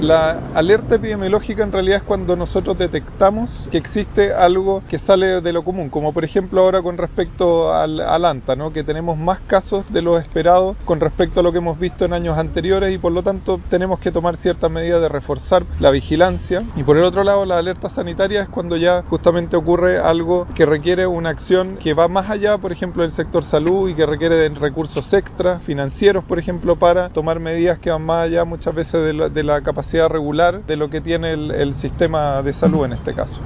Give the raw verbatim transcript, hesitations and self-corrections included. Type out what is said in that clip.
La alerta epidemiológica en realidad es cuando nosotros detectamos que existe algo que sale de lo común, como por ejemplo ahora con respecto al, al ANTA, ¿no? Que tenemos más casos de lo esperado con respecto a lo que hemos visto en años anteriores y por lo tanto tenemos que tomar ciertas medidas de reforzar la vigilancia. Y por el otro lado, la alerta sanitaria es cuando ya justamente ocurre algo que requiere una acción que va más allá, por ejemplo, del sector salud y que requiere de recursos extra, financieros, por ejemplo, para tomar medidas que van más allá muchas veces de la, de la capacidad regular de lo que tiene el, el sistema de salud en este caso.